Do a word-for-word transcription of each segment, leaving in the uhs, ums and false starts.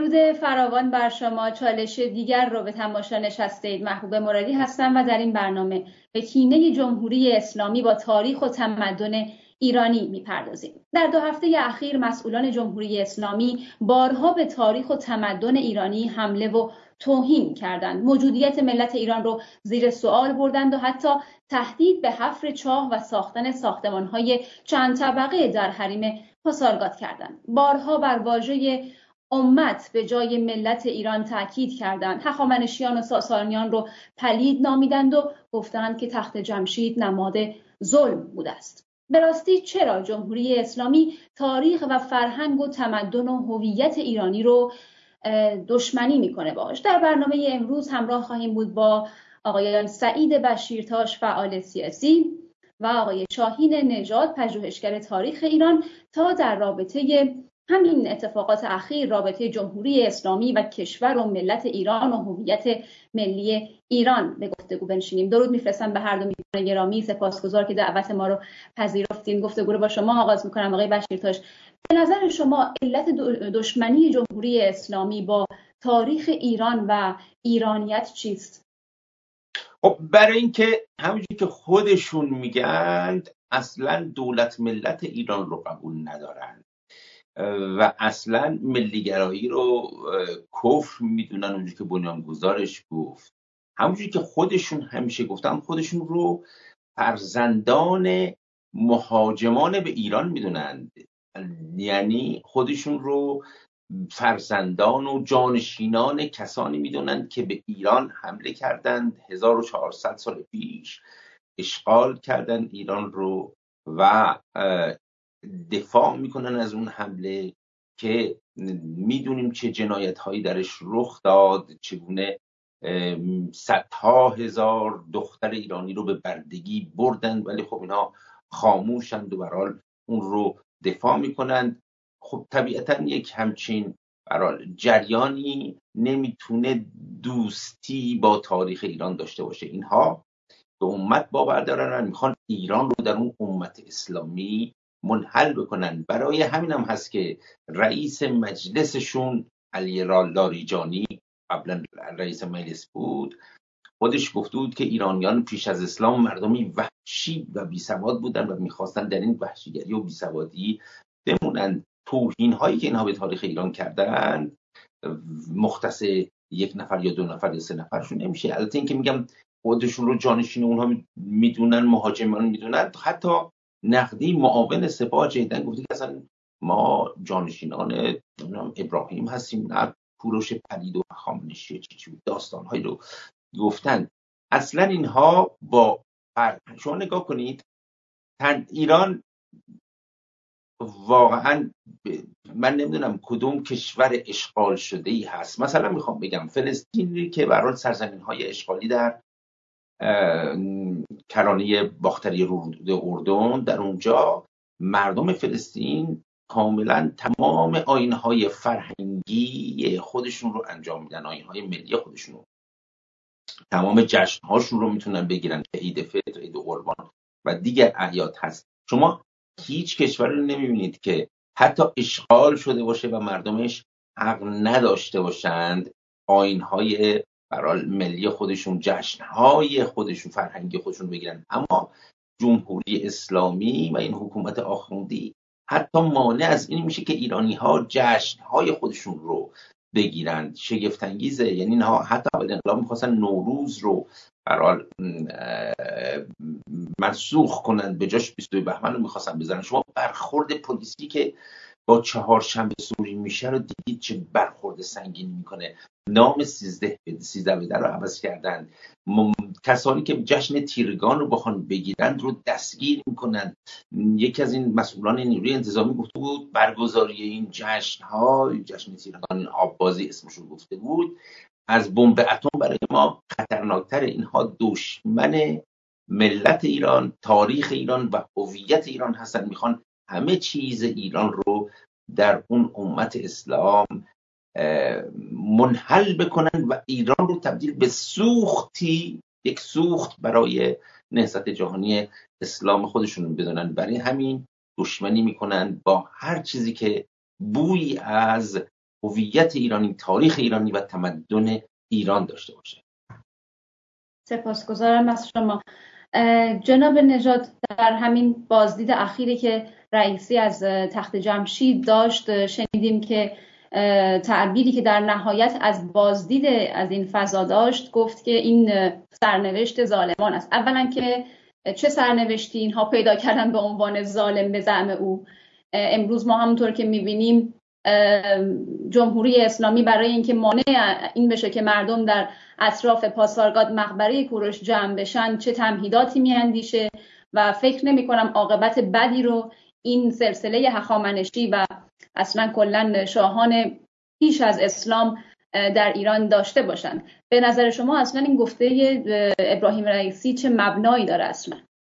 درود فراوان بر شما. چالش دیگر رو به تماشا نشسته اید. محبوب مرادی هستم و در این برنامه به کینه جمهوری اسلامی با تاریخ و تمدن ایرانی میپردازیم. در دو هفته اخیر مسئولان جمهوری اسلامی بارها به تاریخ و تمدن ایرانی حمله و توهین کردند. موجودیت ملت ایران رو زیر سوال بردند و حتی تهدید به حفر چاه و ساختن ساختمان‌های چند طبقه در حریم پاسارگاد کردند. بارها بر واژه امت به جای ملت ایران تاکید کردند. هخامنشیان و ساسانیان رو پلید نامیدند و گفتند که تخت جمشید نماد ظلم بوده است. به راستی چرا جمهوری اسلامی تاریخ و فرهنگ و تمدن و هویت ایرانی رو دشمنی میکنه باش؟ در برنامه امروز همراه خواهیم بود با آقایان سعید بشیرتاش فعال سیاسی و آقای شاهین نژاد پژوهشگر تاریخ ایران تا در رابطه همین اتفاقات اخیر، رابطه جمهوری اسلامی و کشور و ملت ایران و هویت ملی ایران به گفتگو بنشینیم. درود میفرستم به هر دو میهمان گرامی. سپاسگزار که دعوت ما رو پذیرفتین. گفتگو رو با شما آغاز میکنم. آقای بشیرتاش، به نظر شما علت دشمنی جمهوری اسلامی با تاریخ ایران و ایرانیت چیست؟ خب برای اینکه همونجوری که خودشون میگن اصلا دولت ملت ایران رو قبول ندارن و اصلا ملیگرایی رو کفر میدونن، اونجوری که بنیانگذارش گفت، همونجوری که خودشون همیشه گفتن خودشون رو فرزندان مهاجمان به ایران میدونند، یعنی خودشون رو فرزندان و جانشینان کسانی میدونند که به ایران حمله کردند، هزار و چهارصد سال پیش اشغال کردند ایران رو و دفاع میکنن از اون حمله که میدونیم چه جنایت هایی درش رخ داد، چگونه صدها هزار دختر ایرانی رو به بردگی بردن، ولی خب اینا خاموشند و برحال اون رو دفاع میکنند. خب طبیعتا یک همچین برحال جریانی نمیتونه دوستی با تاریخ ایران داشته باشه. اینها به امت باور دارن و میخوان ایران رو در اون امت اسلامی منحل بکنن. برای همین هم هست که رئیس مجلسشون علی لاریجانی، قبلا رئیس مجلس بود، خودش گفته بود که ایرانیان پیش از اسلام مردمی وحشی و بیسواد بودن و میخواستن در این وحشیگری و بیسوادی بمونن. توهین هایی که اینها به تاریخ ایران کردن مختص یک نفر یا دو نفر یا سه نفرشون نمیشه. البته این که میگم خودشون رو جانشین اونها میدونن، مهاجمان میدونن، حتی نقدی معاون سپاه جدیدن گفته که اصلا ما جانشینان ابراهیم هستیم، نه کوروش پلید و هخامنشی چی داستانهایی رو گفتن. اصلا اینها با شما نگاه کنید، ایران واقعا من نمیدونم کدوم کشور اشغال شده ای هست. مثلا میخوام بگم فلسطینی که برای سرزمین های اشغالی در کرانه باختری رود اردن، در اونجا مردم فلسطین کاملا تمام آیین‌های فرهنگی خودشون رو انجام میدن، آیین‌های ملی خودشون رو، تمام جشن‌هاشون رو میتونن بگیرن که عید فطر، عید قربان و دیگر اعیاد هست. شما هیچ کشوری رو نمیبینید که حتی اشغال شده باشه و مردمش حق نداشته باشند آیین‌های برای ملی خودشون، جشن‌های خودشون، فرهنگی خودشون بگیرن. اما جمهوری اسلامی و این حکومت آخوندی حتی مانع از این میشه که ایرانی‌ها جشن‌های خودشون رو بگیرن. شگفت انگیزه. یعنی اینها حتی اول انقلاب می‌خواستن نوروز رو برای منسوخ کنند، به جاش بیست و دو بهمن رو می‌خواستن بزنن. شما برخورد پلیسی که با چهارشنبه سوری میشه رو دیدید چه برخورد سنگینی میکنه. نام سیزده سیزده بده رو عوض کردن. م... کسانی که جشن تیرگان رو بخوان بگیرن رو دستگیر میکنن. یکی از این مسئولان نیروی انتظامی گفته بود برگزاری این جشن ها، جشن تیرگان آببازی اسمش رو گفته بود، از بمب اتم برای ما خطرناکتر. اینها دشمن ملت ایران، تاریخ ایران و هویت ایران هستن. میخوان همه چیز ایران رو در اون امت اسلام منحل بکنن و ایران رو تبدیل به سوختی، یک سوخت برای نهضت جهانی اسلام خودشون بدونن. برای همین دشمنی میکنن با هر چیزی که بوی از هویت ایرانی، تاریخ ایرانی و تمدن ایران داشته باشه. سپاسگزارم از شما جناب نژاد. در همین بازدید اخیری که رئیسی از تخت جمشید داشت شنیدیم که تعبیری که در نهایت از بازدید از این فضا داشت، گفت که این سرنوشت ظالمان است. اولا که چه سرنوشتی اینها پیدا کردن به عنوان ظالم به زعم او؟ امروز ما همونطور که می‌بینیم جمهوری اسلامی برای اینکه مانع این بشه که مردم در اطراف پاسارگاد مقبره کوروش جمع بشن چه تمهیداتی میاندیشه و فکر نمی کنم عاقبت بدی رو این سلسله هخامنشی و اصلا کلا شاهان پیش از اسلام در ایران داشته باشند. به نظر شما اصلا این گفته ابراهیم رئیسی چه مبنایی داره اصلا؟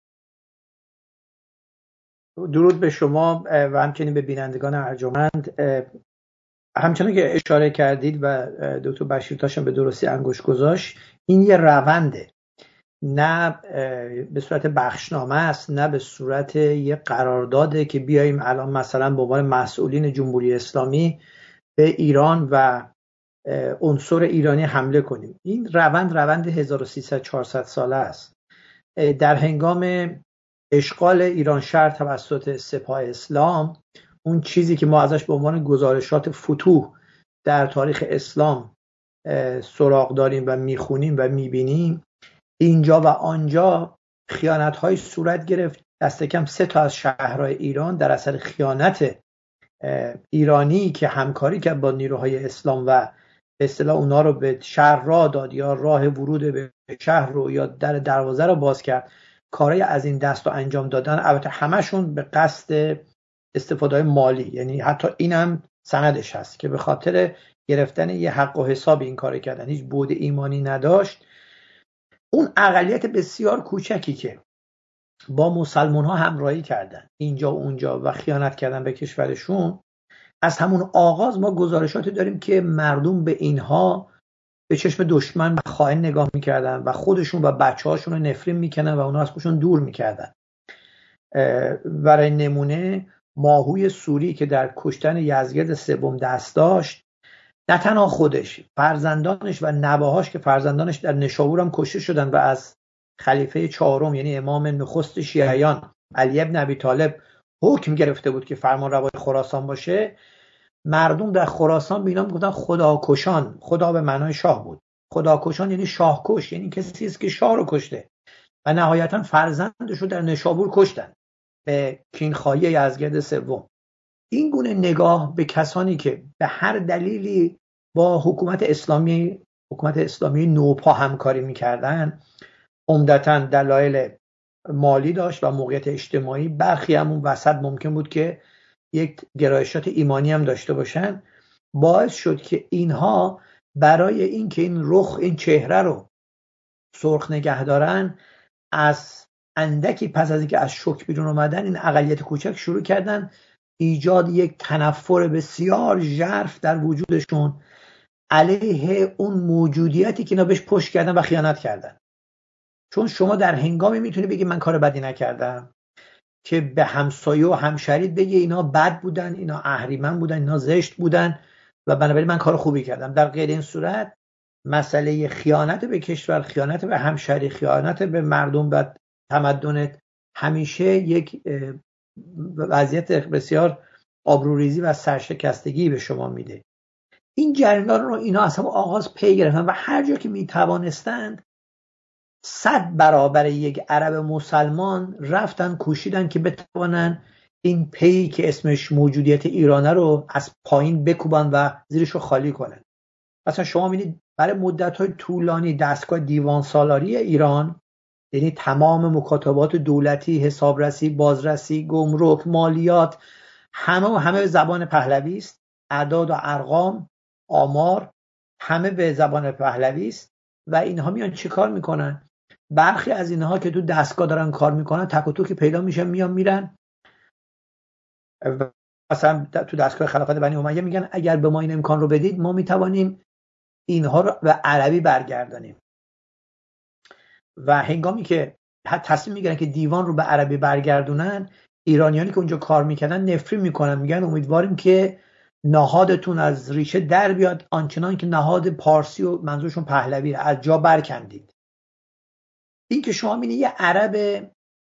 درود به شما و همچنین به بینندگان ارجمند. همچنان که اشاره کردید و دکتر بشیرتاش به درستی انگشت گذاشت، این یه رونده، نه به صورت بخشنامه است، نه به صورت یه قرارداده که بیاییم الان مثلا به عنوان مسئولین جمهوری اسلامی به ایران و عنصر ایرانی حمله کنیم. این روند روند هزار و سیصد چهارصد ساله است. در هنگام اشغال ایران شهر توسط سپاه اسلام، اون چیزی که ما ازش به عنوان گزارشات فتوح در تاریخ اسلام سراغ داریم و میخونیم و میبینیم، اینجا و آنجا خیانت‌های صورت گرفت. دست کم سه تا از شهرهای ایران در اثر خیانت ایرانی که همکاری کرد با نیروهای اسلام و به اصطلاح اونا رو به شهر راه داد یا راه ورود به شهر رو یا در دروازه رو باز کرد، کارهای از این دست رو انجام دادن. البته همشون به قصد استفاده مالی، یعنی حتی اینم سندش هست که به خاطر گرفتن یه حق و حساب این کار کردن، هیچ بود ایمانی نداشت. اون اقلیت بسیار کوچکی که با مسلمان ها همراهی کردن اینجا و اونجا و خیانت کردن به کشورشون، از همون آغاز ما گزارشاتی داریم که مردم به اینها به چشم دشمن و خائن نگاه میکردن و خودشون و بچه هاشون رو نفرین میکنن و اونا از خودشون دور میکردن. برای نمونه ماهوی سوری که در کشتن یزدگرد سوم دست داشت، نه تنها خودش، فرزندانش و نواهاش که فرزندانش در نشابور هم کشته شدن و از خلیفه چهارم یعنی امام نخست شیعیان علی ابن ابی طالب حکم گرفته بود که فرمان روای خراسان باشه. مردم در خراسان به اینا میگفتن خداکشان. خدا به معنای شاه بود. خداکشان یعنی شاهکش، یعنی کسی است که شاه رو کشته. و نهایتا فرزندش رو در نشابور کشتن به کینخواهی یزدگرد سوم. این گونه نگاه به کسانی که به هر دلیلی با حکومت اسلامی حکومت اسلامی نوپا همکاری میکردن، عمدتاً دلایل مالی داشت و موقعیت اجتماعی. برخی همون وسط ممکن بود که یک گرایشات ایمانی هم داشته باشن. باعث شد که اینها برای اینکه این رخ این چهره رو سرخ نگه دارن، از اندکی پس از اینکه از شوک بیرون اومدن، این اقلیت کوچک شروع کردن ایجاد یک تنفر بسیار ژرف در وجودشون علیه اون موجودیتی که اینا بهش پشت کردن و خیانت کردن. چون شما در هنگامی میتونی بگی من کار بدی نکردم که به همسایه و همشرید بگی اینا بد بودن، اینا اهریمن بودن، اینا زشت بودن و بنابراین من کار خوبی کردم. در غیر این صورت مسئله خیانت به کشور، خیانت به همشری، خیانت به مردم و تمدنت همیشه یک وضعیت بسیار آبروریزی و سرشکستگی به شما میده. این جریان رو اینا از همون آغاز پی گرفتن و هر جا که میتوانستند صد برابر یک عرب مسلمان رفتن کوشیدن که بتوانن این پی که اسمش موجودیت ایرانه رو از پایین بکوبن و زیرش رو خالی کنن. مثلا شما می‌بینید برای مدت‌های طولانی دستگاه دیوان سالاری ایران، یعنی تمام مکاتبات دولتی، حسابرسی، بازرسی، گمرک، مالیات، همه و همه به زبان پهلوی است. اعداد و ارقام، آمار همه به زبان پهلوی است و اینها میان چیکار میکنن؟ برخی از اینها که تو دستگاه دارن کار میکنن تک و توکی پیدا میشن، میان میرن مثلا تو دستگاه خلافت بنی امیه میگن اگر به ما این امکان رو بدید ما میتوانیم اینها رو به عربی برگردانیم. و هنگامی که تصمیم میگیرن که دیوان رو به عربی برگردونن، ایرانیانی که اونجا کار میکنن نفرین میکنن، میگن امیدواریم که نهادتون از ریشه در بیاد آنچنان که نهاد پارسی و منظورشون پهلوی از جا برکندید. این که شما می‌بینید یه عرب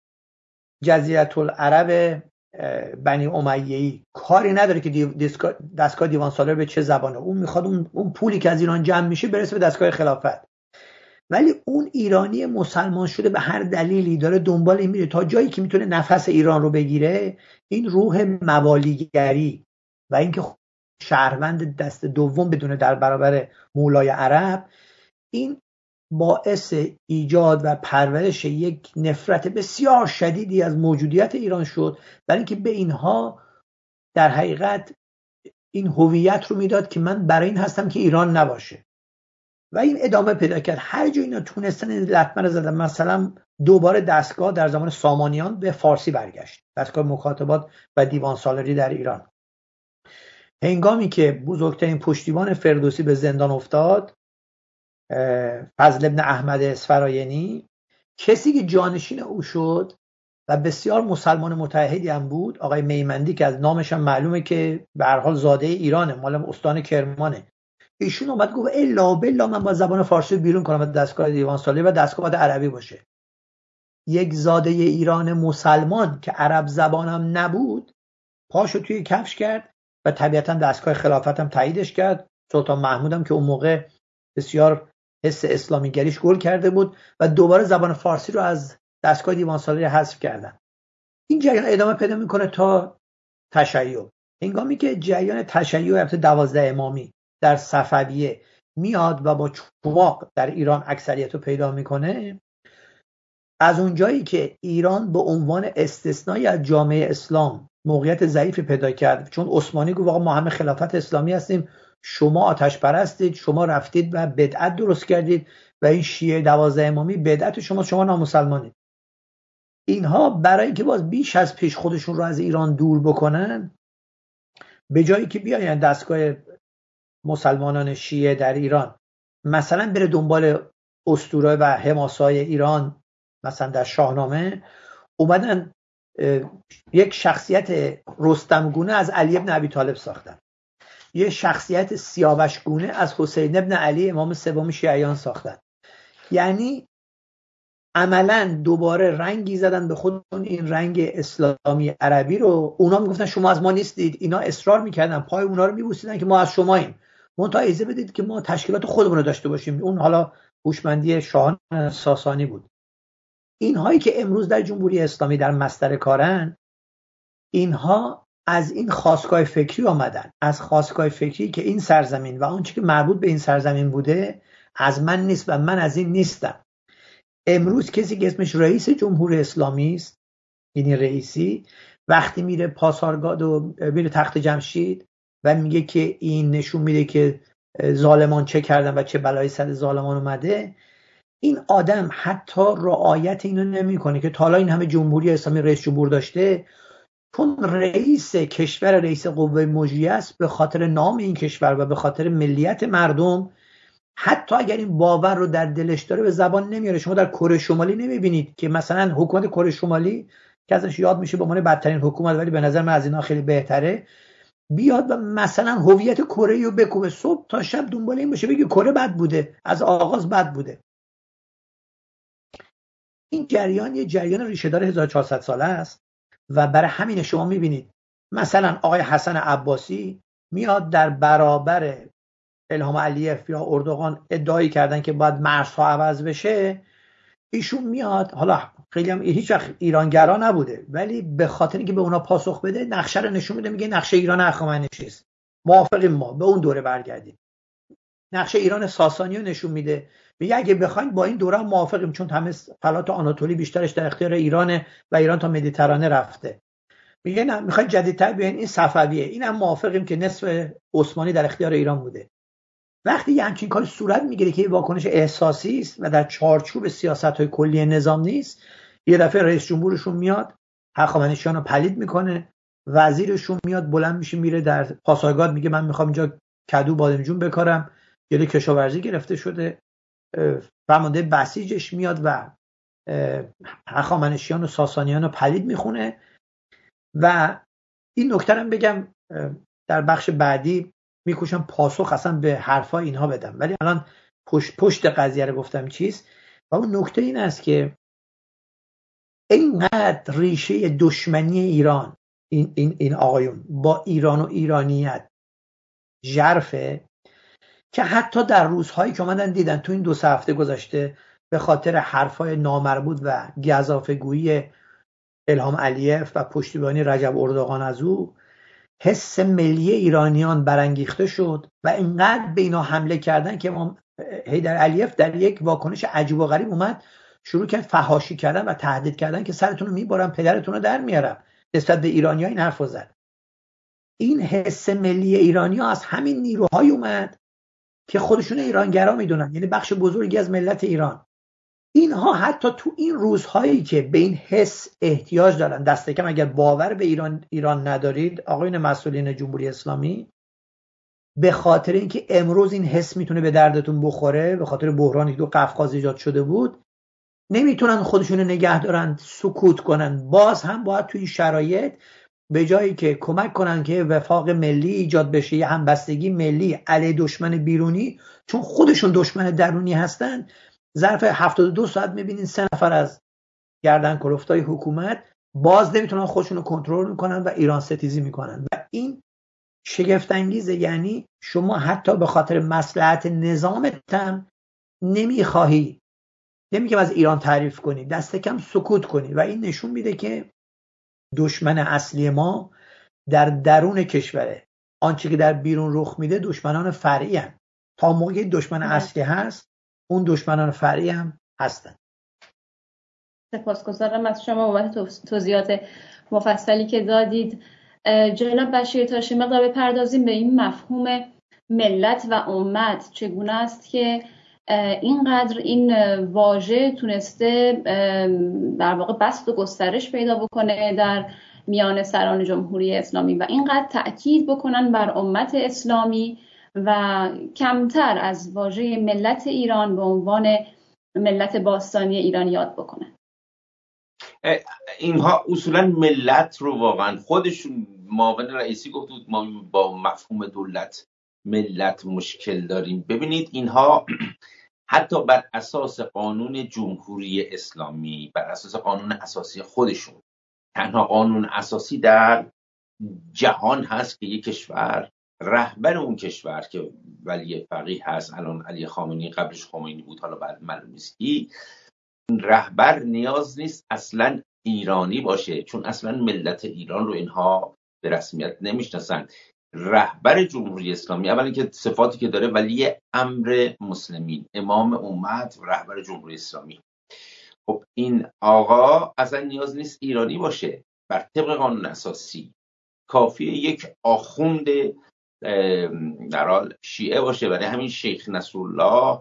جزیره العرب بنی امیه‌ای کاری نداره که دستگاه دیوان سالار به چه زبانه، اون میخواد اون, اون پولی که از ایران جمع میشه برسه به دستگاه خلافت. ولی اون ایرانی مسلمان شده به هر دلیلی داره دنبال این میره تا جایی که میتونه نفس ایران رو بگیره. این روح موالیگری و اینکه شهروند دست دوم بدونه در برابر مولای عرب، این باعث ایجاد و پرورش یک نفرت بسیار شدیدی از موجودیت ایران شد، برای اینکه به اینها در حقیقت این هویت رو میداد که من برای این هستم که ایران نباشه و این ادامه پیدا کرد. هر جا اینا تونستن این لطمه رو زدن. مثلا دوباره دستگاه در زمان سامانیان به فارسی برگشت، دستگاه مکاتبات و دیوان سالاری در ایران. هنگامی که بزرگترین پشتیبان فردوسی به زندان افتاد، فضل ابن احمد اسفراینی، کسی که جانشین او شد و بسیار مسلمان متحدی هم بود، آقای میمندی که از نامش هم معلومه که به هر حال زاده ایرانه، مال استان کرمانه، ایشون اومد گفت الا بالله من با زبان فارسی بیرون کنم و دستگاه دیوان سالاری و دستگاه باید عربی باشه. یک زاده ایران مسلمان که عرب زبانم نبود پاشو توی کفش کرد و طبیعتا دستگاه خلافت هم تاییدش کرد. سلطان محمود هم که اون موقع بسیار حس اسلامی گریش گل کرده بود و دوباره زبان فارسی رو از دستگاه دیوان سالاری حذف کردن. این جریان ادامه پیدا میکنه تا تشیع. هنگامی که جریان تشیع البته دوازده امامی در صفویه میاد و با چماق در ایران اکثریت رو پیدا میکنه، از اونجایی که ایران به عنوان استثنایی از جامعه اسلام موقعیت ضعیفی پیدا کرد، چون عثمانی گفت آقا ما همه خلافت اسلامی هستیم، شما آتش پرستید، شما رفتید و بدعت درست کردید و این شیعه دوازده امامی بدعت شما، شما نامسلمانید. اینها برای اینکه باز بیش از پیش خودشون رو از ایران دور بکنن، به جایی که بیاین دستگاه مسلمانان شیعه در ایران مثلا بره دنبال اسطوره و حماسای ایران، مثلا در شاهنامه اومدن یک شخصیت رستمگونه از علی ابن ابی طالب ساختن، یک شخصیت سیاوشگونه از حسین ابن علی امام سوم شیعیان ساختن. یعنی عملا دوباره رنگی زدن به خودشون، این رنگ اسلامی عربی رو. اونا میگفتن شما از ما نیستید، اینا اصرار میکردن، پای اونا رو میبوسیدن که ما از شماییم، منتها اجازه بدید که ما تشکیلات خودمون رو داشته باشیم. اون حالا هوشمندی شاهان ساسانی بود. اینهایی که امروز در جمهوری اسلامی در مصدر کارن، اینها از این خاستگاه فکری آمدن، از خاستگاه فکری که این سرزمین و آنچه که مربوط به این سرزمین بوده از من نیست و من از این نیستم. امروز کسی که اسمش رئیس جمهوری اسلامی است، یعنی رئیسی، وقتی میره پاسارگاد و میره تخت جمشید و میگه که این نشون میده که ظالمان چه کردن و چه بلایی سر ظالمان اومده، این آدم حتی رعایت اینو نمیکنه که تا حالا این همه جمهوری اسلامی رئیس جمهور داشته. چون رئیس کشور رئیس قوه مجریه است، به خاطر نام این کشور و به خاطر ملیت مردم، حتی اگر این باور رو در دلش داره به زبان نمیاره. شما در کره شمالی نمیبینید که مثلا حکومت کره شمالی که ازش یاد میشه به عنوان بدترین حکومت، ولی به نظر من از اینا خیلی بهتره، بیاد و مثلا هویت کره رو بکوبه، صبح تا شب دنبال این باشه بگه کره بد بوده، از آغاز بد بوده. این جریان یه جریان ریشه‌دار هزار و چهارصد ساله است و برای همین شما میبینید مثلا آقای حسن عباسی میاد در برابر الهام علیف یا اردوغان ادعایی کردن که باید مرزها عوض بشه. ایشون میاد، حالا خیلی هم هیچ وقت ایرانگرا نبوده، ولی به خاطر اینکه به اونا پاسخ بده نقشه رو نشون میده، میگه نقشه ایران هخامنشی است، موافقیم ما به اون دوره برگردیم. نقشه ایران ساسانی رو نشون میده، میگه اگه بخواید با این دوره موافقیم، چون همه فلات آناتولی بیشترش در اختیار ایرانه و ایران تا مدیترانه رفته. میگه نه میخواید جدیدتر بیاین، این صفویه، اینم موافقیم که نصف عثمانی در اختیار ایران بوده. وقتی یه همچین کاری صورت میگیره که واکنش احساسی است و در چارچوب سیاست‌های کلی نظام نیست، یه دفعه رئیس جمهورشون میاد هخامنشیان رو پلید میکنه، وزیرشون میاد بلند میشه میره در پاسارگاد میگه من میخوام اینجا کدو بادمجون بکارم، یه کشاورزی گرفته شده. فرمانده بسیجش میاد و هخامنشیان و ساسانیان رو پلید میخونه. و این نکته هم بگم، در بخش بعدی میکوشم پاسخ اصلا به حرفای اینها بدم، ولی الان پشت پشت قضیه رو گفتم چیست. و اون نکته این است که اینقدر ریشه دشمنی ایران این, این, این آقایون با ایران و ایرانیت ژرفه که حتی در روزهایی که اومدن دیدن تو این دو سه هفته گذشته به خاطر حرفای نامربوط و گزافه‌گویی الهام علیف و پشتیبانی رجب اردوغان از او، حس ملی ایرانیان برانگیخته شد و اینقدر به اینا حمله کردن که امام حیدر علیف در یک واکنش عجیب و غریب اومد شروع کرد فحاشی کردن و تهدید کردن که سرتون رو میبرم، پدرتون رو در میارم. نسبت به ایرانی‌ها این حرفو زد. این حس ملی ایرانی‌ها از همین نیروهای اومد که خودشون ایرانگرا میدونن، یعنی بخش بزرگی از ملت ایران. اینها حتی تو این روزهایی که به این حس احتیاج دارن، دست کم اگر باور به ایران ایران ندارید آقایون مسئولین جمهوری اسلامی، به خاطر اینکه امروز این حس میتونه به دردتون بخوره، به خاطر بحرانی که تو قفقاز ایجاد شده بود، نمیتونن خودشون نگه دارن، سکوت کنن. باز هم باید توی شرایط به جایی که کمک کنن که وفاق ملی ایجاد بشه، یه همبستگی ملی علیه دشمن بیرونی، چون خودشون دشمن درونی هستن، ظرف هفتاد و دو ساعت میبینین سه نفر از گردن کلفتای حکومت باز نمیتونن خودشون رو کنترل میکنن و ایران ستیزی میکنن و این شگفت انگیزه. یعنی شما حتی به خاطر مصلحت نظامت هم نمیخواهی، نمیگم از ایران تعریف کنی، دست کم سکوت کنی و این نشون میده که دشمن اصلی ما در درون کشوره. آنچه که در بیرون رخ میده دشمنان فرعی هستند. تا موقعی دشمن اصلی هست اون دشمنان فرعی هم هستن. سپاسگزارم از شما بابت توضیحات مفصلی که دادید. جناب بشیر تاشی، مقدار بپردازیم به این مفهوم ملت و امت. چگونه است که اینقدر این واژه تونسته در واقع بسط و گسترش پیدا بکنه در میان سران جمهوری اسلامی و اینقدر تأکید بکنن بر امت اسلامی و کمتر از واژه ملت ایران به عنوان ملت باستانی ایران یاد بکنن. اینها اصولا ملت رو واقعا خودشون، معاون رئیسی گفت بود ما با مفهوم دولت ملت مشکل داریم. ببینید اینها حتی بر اساس قانون جمهوری اسلامی، بر اساس قانون اساسی خودشون، تنها قانون اساسی در جهان هست که یک کشور، رهبر اون کشور که ولی فقیه هست، الان علی خامنه‌ای، قبلش خمینی بود، حالا بعد معلوم نیست کی، رهبر نیاز نیست اصلا ایرانی باشه، چون اصلا ملت ایران رو اینها به رسمیت نمیشناسن. رهبر جمهوری اسلامی اولا که صفاتی که داره، ولی امر مسلمین، امام امت، رهبر جمهوری اسلامی. خب این آقا اصلا نیاز نیست ایرانی باشه. بر طبق قانون اساسی کافیه یک آخوند در حال شیعه باشه. برای همین شیخ نصرالله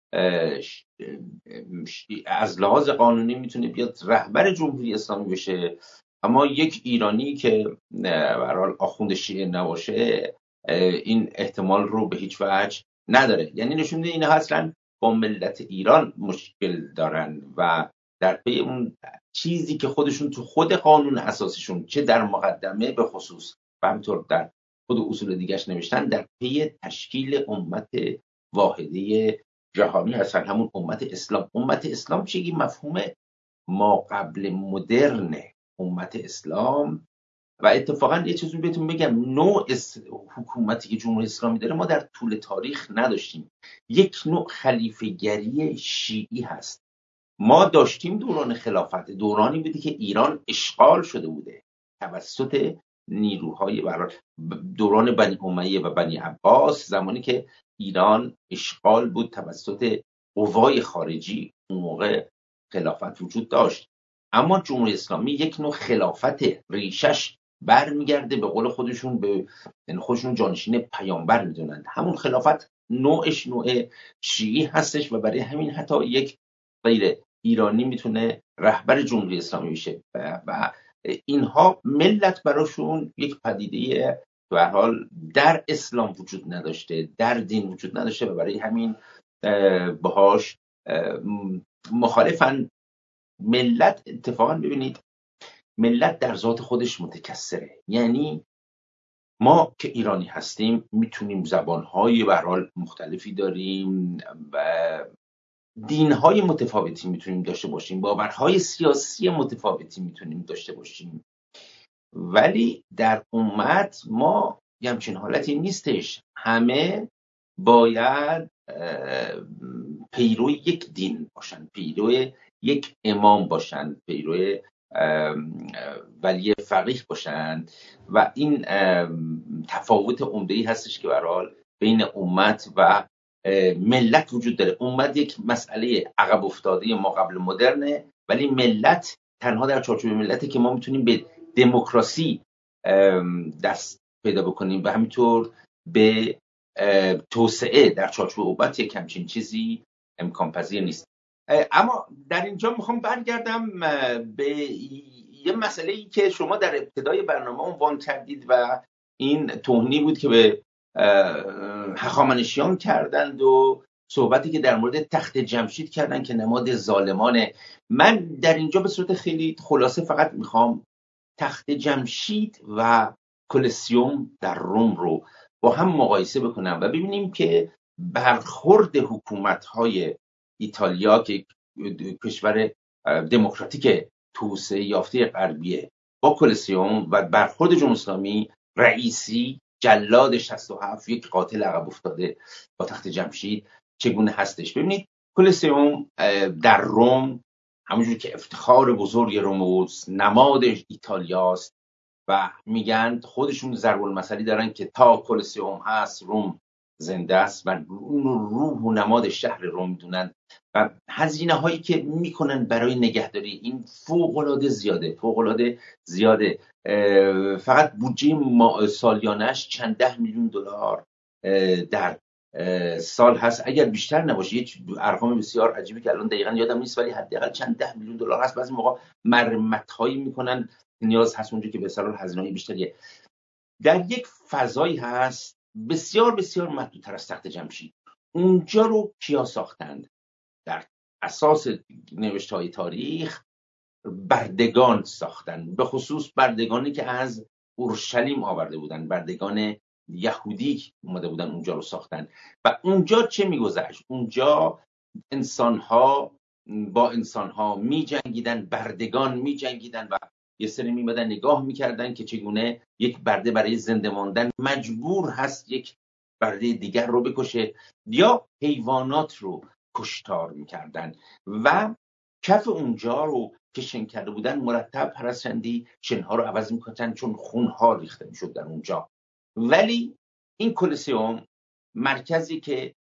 از لحاظ قانونی میتونه بیاد رهبر جمهوری اسلامی بشه، اما یک ایرانی که به هر حال آخوند شیعه نباشه این احتمال رو به هیچ وجه نداره. یعنی نشون میده اینا اصلا با ملت ایران مشکل دارن و در پی اون چیزی که خودشون تو خود قانون اساسیشون، چه در مقدمه به خصوص و همینطور در خود اصول دیگرش نوشتن، در پی تشکیل امت واحده جهانی هستن، همون امت اسلام. امت اسلام چیزی مفهوم ما قبل مدرنه. امت اسلام و اتفاقا یه چیزی بهتون بگم، نوع حکومتی که جمهوری اسلامی داره ما در طول تاریخ نداشتیم. یک نوع خلیفه گری شیعی هست. ما داشتیم دوران خلافت، دورانی بوده که ایران اشغال شده بوده توسط نیروهای برای دوران بنی امیه و بنی عباس، زمانی که ایران اشغال بود توسط قوای خارجی، اون موقع خلافت وجود داشت. اما جمهوری اسلامی یک نوع خلافت ریشش برمیگرده به قول خودشون، به خودشون جانشین پیامبر میدونند. همون خلافت نوعش نوع شیعی هستش و برای همین حتی یک غیر ایرانی میتونه رهبر جمهوری اسلامی بشه و اینها ملت براشون یک پدیده به هر حال در اسلام وجود نداشته، در دین وجود نداشته و برای همین باهاش مخالفن. ملت اتفاقا ببینید، ملت در ذات خودش متکثره. یعنی ما که ایرانی هستیم میتونیم زبانهای به هر حال مختلفی داریم و دینهای متفاوتی میتونیم داشته باشیم، باورهای سیاسی متفاوتی میتونیم داشته باشیم، ولی در امت ما یه همچین حالتی نیستش. همه باید پیرو یک دین باشن، پیرو یک امام باشن، پیرو ولی فقیه باشن و این تفاوت عمده‌ای هستش که به هر حال بین امت و ملت وجود داره. امت یک مسئله عقب افتاده ما قبل مدرنه، ولی ملت تنها در چارچوب ملته که ما میتونیم به دموکراسی دست پیدا بکنیم و همینطور به توسعه در چارچوب امت یک همچین چیزی امکان پذیر نیست. اما در اینجا میخوام برگردم به یه مسئله‌ای که شما در ابتدای برنامه عنوان کردید و این توهینی بود که به هخامنشیان کردند و صحبتی که در مورد تخت جمشید کردن که نماد ظالمانه. من در اینجا به صورت خیلی خلاصه فقط میخوام تخت جمشید و کولوسیوم در روم رو با هم مقایسه بکنم و ببینیم که برخورد حکومت‌های ایتالیا که کشور دموکراتیک توسعه یافته غربیه با کولوسیوم و برخورد جمهوری اسلامی رئیسی جلاد شصت و هفت یک قاتل عقب افتاده با تخت جمشید چگونه هستش. ببینید کولوسیوم در روم همونجور که افتخار بزرگ روموس نماد ایتالیاست و میگن خودشون ضرب المثلی دارن که تا کولوسیوم هست روم زنده است و اون روح و نماد شهر روم میدونن و هزینه هایی که میکنن برای نگهداری این فوق العاده زیاده فوق العاده زیاده فقط بودجه سالیانش چند ده میلیون دلار در سال هست، اگر بیشتر نباشه. یه ارقام بسیار عجیبی که الان دقیقاً یادم نیست ولی حداقل چند ده میلیون دلار هست. بعضی موقع مرمت هایی میکنن نیاز هست اونجا که به اصطلاح هزینه‌های بیشتریه. در یک فضایی هست بسیار بسیار محدودتر از تخت جمشید. اونجا رو کیا ساختند؟ در اساس نوشته‌های تاریخ بردگان ساختند، به خصوص بردگانی که از اورشلیم آورده بودند، بردگان یهودی اومده بودن اونجا رو ساختن. و اونجا چه میگذشت؟ اونجا انسان‌ها با انسان‌ها می جنگیدن، بردگان می جنگیدن و یه سری میمدن نگاه میکردن که چگونه یک برده برای زنده ماندن مجبور هست یک برده دیگر رو بکشه یا حیوانات رو کشتار میکردن و کف اونجا رو که شن کرده بودن مرتب پرستندی شنها رو عوض میکردن چون خونها ریخته میشد در اونجا. ولی این کولوسیوم مرکزی که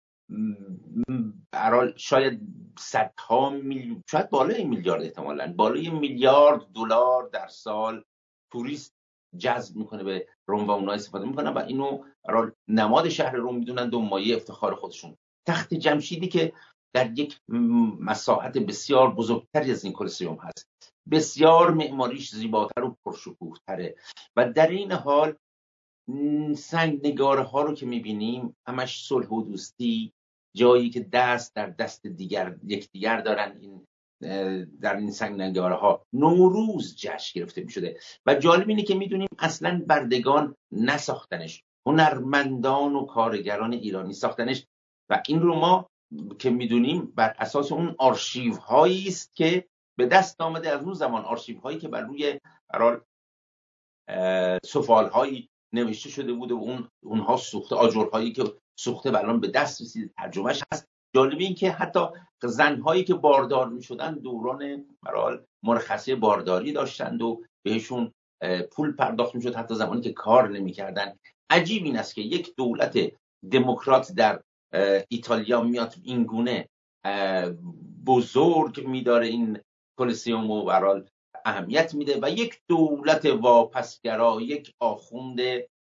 برای شاید صدها میلیون شاید بالای میلیارد احتمالاً بالای میلیارد دلار در سال توریست جذب میکنه به روم و اونها استفاده میکنن و اینو برای نماد شهر روم میدونن و مایه افتخار خودشون. تخت جمشیدی که در یک مساحت بسیار بزرگتری از این کولوسیوم هست، بسیار معماریش زیباتر و پرشکوه‌تره و در این حال سنگ نگاره ها رو که میبینیم همش صلح و دوستی، جایی که دست در دست دیگر یکدیگر دارن. این در این سنگ نگاره ها نوروز جشن گرفته میشده و جالب اینه که میدونیم اصلا بردگان نساختنش، هنرمندان و کارگران ایرانی ساختنش و این رو ما که میدونیم بر اساس اون آرشیو هایی است که به دست آمده از اون زمان، آرشیو هایی که بر روی قرار سفال هایی نوشته شده بوده و اون اونها سوخته، آجرهایی که سوخته و الان به دست رسید ترجمهش هست. جالبه این که حتی زنهایی که باردار میشدن دوران مرال مرخصی بارداری داشتند و بهشون پول پرداخت میشد حتی زمانی که کار نمیکردن. عجیب این است که یک دولت دموکرات در ایتالیا میاد این گونه بزرگ میداره این کولوسیوم و برال اهمیت میده و یک دولت واپسگرا، یک آخوند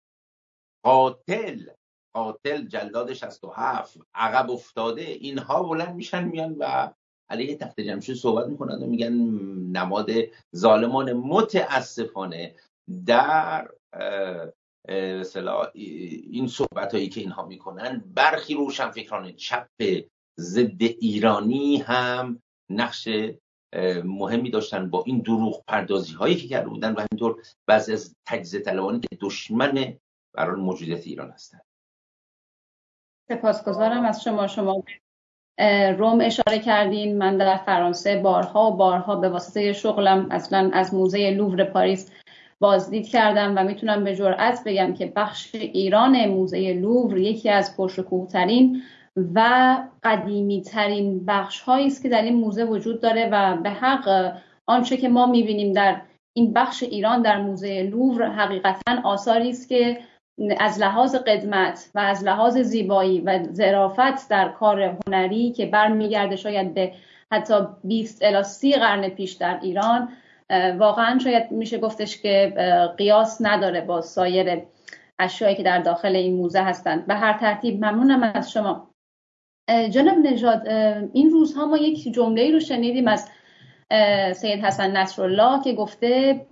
قاتل قاتل جلاد شصت و هفت عقب افتاده، اینها بلند میشن میان و علیه تخت جمشید صحبت میکنن و میگن نماد ظالمان. متاسفانه در مثلا این صحبت هایی که اینها میکنن برخی روشنفکران چپ ضد ایرانی هم نقش مهمی داشتن با این دروغ پردازی هایی که کرده بودن و همینطور بعضی از تجزیه طلبانی که دشمن برای موجودیت ایران هستند. سپاسگزارم از شما. شما روم اشاره کردین. من در فرانسه بارها و بارها به واسطه شغلم اصلا از موزه لوور پاریس بازدید کردم و میتونم به جرئت بگم که بخش ایران موزه لوور یکی از پرشکوه‌ترین و قدیمی ترین بخش هایی است که در این موزه وجود داره و به حق آنچه که ما میبینیم در این بخش ایران در موزه لوور حقیقتا آثاری است که از لحاظ قدمت و از لحاظ زیبایی و ظرافت در کار هنری که برمیگرده شاید به حتی بیست الی سی قرن پیش در ایران، واقعا شاید میشه گفتش که قیاس نداره با سایر اشیایی که در داخل این موزه هستند. به هر ترتیب ممنونم از شما. جناب نژاد، این روزها ما یک جمله‌ای رو شنیدیم از سید حسن نصرالله که گفته